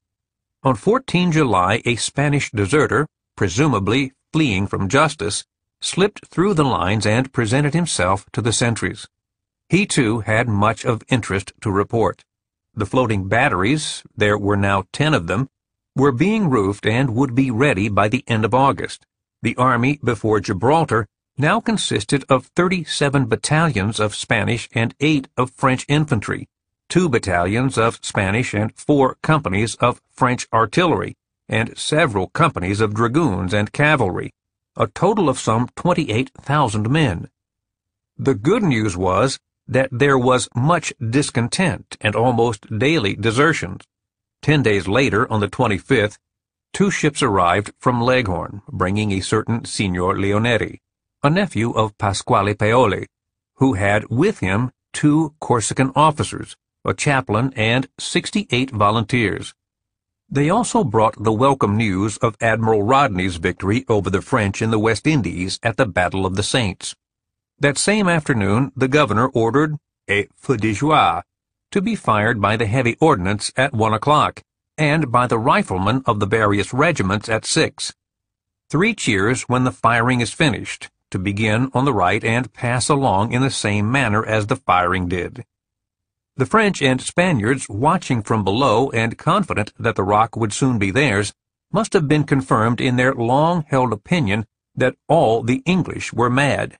On 14 July, a Spanish deserter, presumably fleeing from justice, slipped through the lines and presented himself to the sentries. He, too, had much of interest to report. The floating batteries, there were now 10 of them, were being roofed and would be ready by the end of August. The army before Gibraltar now consisted of 37 battalions of Spanish and 8 of French infantry, 2 battalions of Spanish and 4 companies of French artillery, and several companies of dragoons and cavalry, a total of some 28,000 men. The good news was that there was much discontent and almost daily desertions. 10 days later, on the 25th, 2 ships arrived from Leghorn, bringing a certain Signor Leoneri, a nephew of Pasquale Paoli, who had with him 2 Corsican officers, a chaplain, and 68 volunteers. They also brought the welcome news of Admiral Rodney's victory over the French in the West Indies at the Battle of the Saints. That same afternoon, the governor ordered a feu de joie to be fired by the heavy ordnance at 1 o'clock, and by the riflemen of the various regiments at 6. 3 cheers when the firing is finished, to begin on the right and pass along in the same manner as the firing did. The French and Spaniards, watching from below and confident that the rock would soon be theirs, must have been confirmed in their long-held opinion that all the English were mad.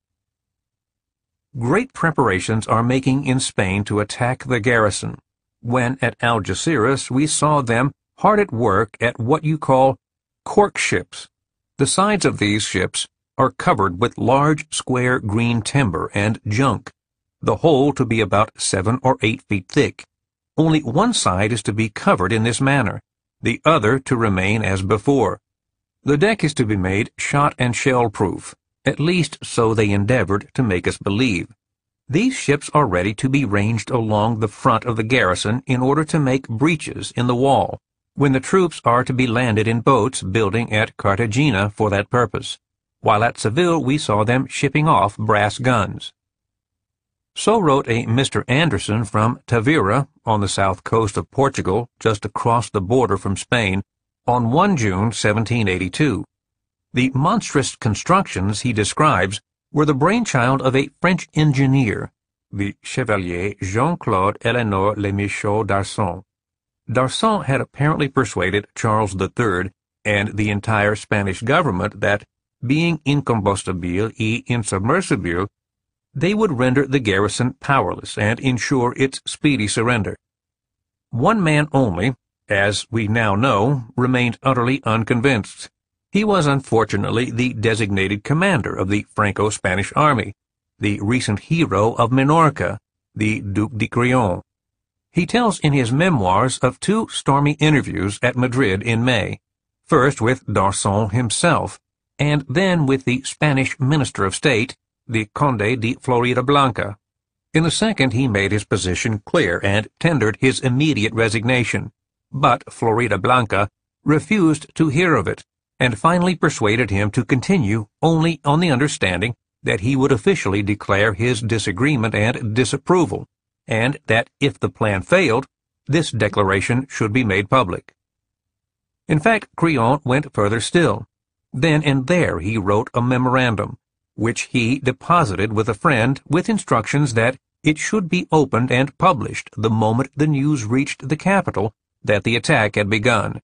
Great preparations are making in Spain to attack the garrison. When at Algeciras we saw them hard at work at what you call cork ships. The sides of these ships are covered with large square green timber and junk, the whole to be about 7 or 8 feet thick. Only one side is to be covered in this manner, the other to remain as before. The deck is to be made shot and shell-proof, at least so they endeavored to make us believe. These ships are ready to be ranged along the front of the garrison in order to make breaches in the wall, when the troops are to be landed in boats building at Cartagena for that purpose. while at Seville we saw them shipping off brass guns. So wrote a Mr. Anderson from Tavira, on the south coast of Portugal, just across the border from Spain, on 1 June 1782. The monstrous constructions he describes were the brainchild of a French engineer, the Chevalier Jean-Claude Eleanor Le Michaud d'Arçon. D'Arçon had apparently persuaded Charles III and the entire Spanish government that, being incombustibile et insubmersible, they would render the garrison powerless and ensure its speedy surrender. One man only, as we now know, remained utterly unconvinced. He was unfortunately the designated commander of the Franco-Spanish army, the recent hero of Minorca, the Duc de Crillon. He tells in his memoirs of 2 stormy interviews at Madrid in May, first with d'Arçon himself, and then with the Spanish Minister of State, the Conde de Floridablanca. In the second he made his position clear and tendered his immediate resignation, but Floridablanca refused to hear of it, and finally persuaded him to continue only on the understanding that he would officially declare his disagreement and disapproval, and that if the plan failed, this declaration should be made public. In fact, Crillon went further still. Then and there he wrote a memorandum, which he deposited with a friend with instructions that it should be opened and published the moment the news reached the capital that the attack had begun.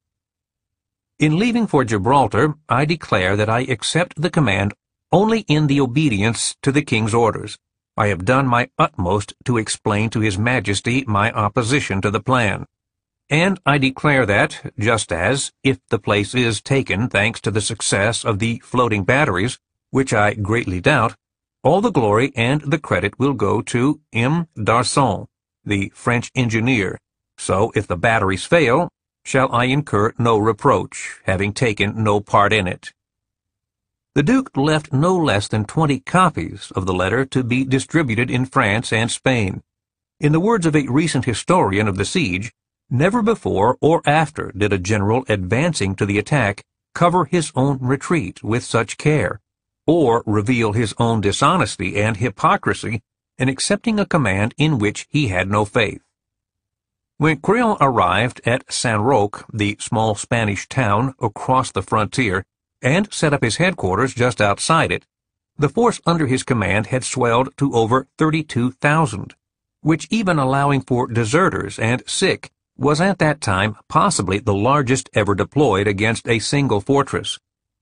In leaving for Gibraltar, I declare that I accept the command only in the obedience to the King's orders. I have done my utmost to explain to His Majesty my opposition to the plan. And I declare that, just as, if the place is taken thanks to the success of the floating batteries, which I greatly doubt, all the glory and the credit will go to M. d'Arçon, the French engineer. So if the batteries fail, shall I incur no reproach, having taken no part in it. The Duke left no less than 20 copies of the letter to be distributed in France and Spain. In the words of a recent historian of the siege, never before or after did a general advancing to the attack cover his own retreat with such care, or reveal his own dishonesty and hypocrisy in accepting a command in which he had no faith. When Crillon arrived at San Roque, the small Spanish town across the frontier, and set up his headquarters just outside it, the force under his command had swelled to over 32,000, which, even allowing for deserters and sick, was at that time possibly the largest ever deployed against a single fortress.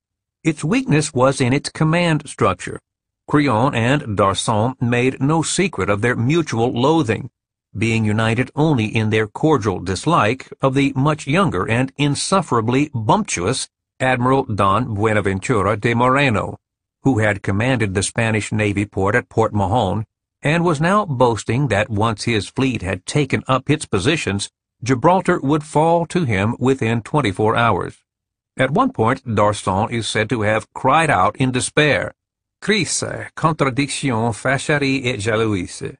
Its weakness was in its command structure. Crillon and d'Arçon made no secret of their mutual loathing, being united only in their cordial dislike of the much younger and insufferably bumptious Admiral Don Buenaventura de Moreno, who had commanded the Spanish Navy port at Port Mahon, and was now boasting that once his fleet had taken up its positions, Gibraltar would fall to him within 24 hours. At one point, d'Arçon is said to have cried out in despair, "Crise, contradiction, fâcherie et jalousie."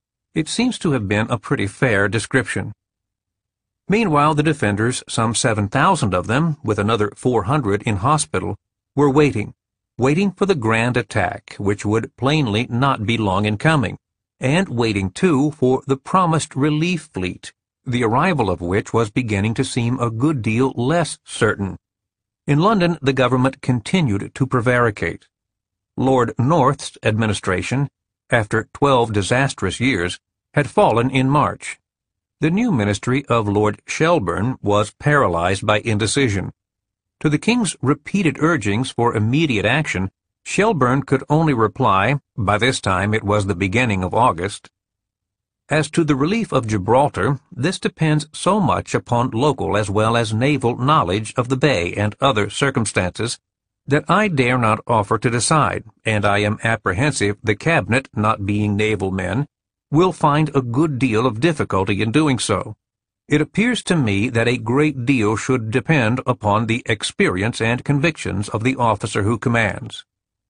It seems to have been a pretty fair description. Meanwhile, the defenders, some 7,000 of them, with another 400 in hospital, were waiting for the grand attack, which would plainly not be long in coming, and waiting, too, for the promised relief fleet, the arrival of which was beginning to seem a good deal less certain. In London, the government continued to prevaricate. Lord North's administration, after 12 disastrous years, had fallen in March. The new ministry of Lord Shelburne was paralyzed by indecision. To the King's repeated urgings for immediate action, Shelburne could only reply, by this time it was the beginning of August, "As to the relief of Gibraltar, this depends so much upon local as well as naval knowledge of the bay and other circumstances, that I dare not offer to decide, and I am apprehensive the Cabinet, not being naval men, will find a good deal of difficulty in doing so. It appears to me that a great deal should depend upon the experience and convictions of the officer who commands."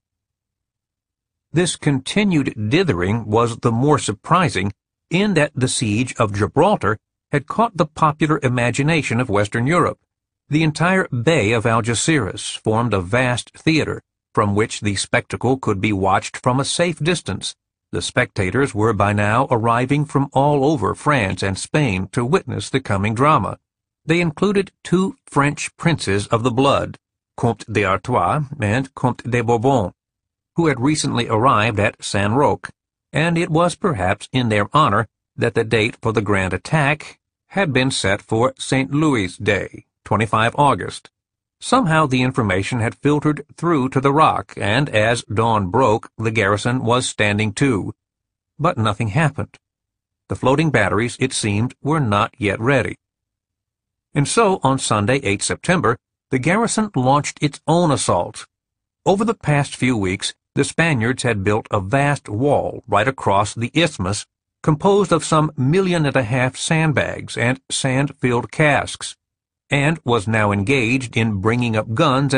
This continued dithering was the more surprising in that the siege of Gibraltar had caught the popular imagination of Western Europe. The entire Bay of Algeciras formed a vast theater, from which the spectacle could be watched from a safe distance. The spectators were by now arriving from all over France and Spain to witness the coming drama. They included two French princes of the blood, Comte d'Artois and Comte de Bourbon, who had recently arrived at Saint Roch, and it was perhaps in their honor that the date for the grand attack had been set for St. Louis Day, 25 August. Somehow the information had filtered through to the Rock, and as dawn broke, the garrison was standing to. But nothing happened. The floating batteries, it seemed, were not yet ready. And so, on Sunday, 8 September, the garrison launched its own assault. Over the past few weeks, the Spaniards had built a vast wall right across the isthmus, composed of some 1.5 million sandbags and sand-filled casks, and was now engaged in bringing up guns